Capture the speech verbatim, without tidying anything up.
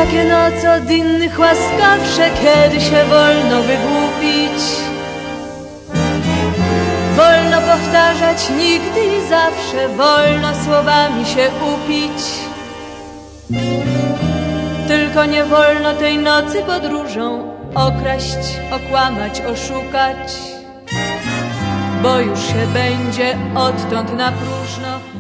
takie noc od innych łaskawsze, kiedy się wolno wygłupić. Wolno powtarzać nigdy i zawsze, wolno słowami się upić. Tylko nie wolno tej nocy podróżą okraść, okłamać, oszukać, bo już się będzie odtąd na próżno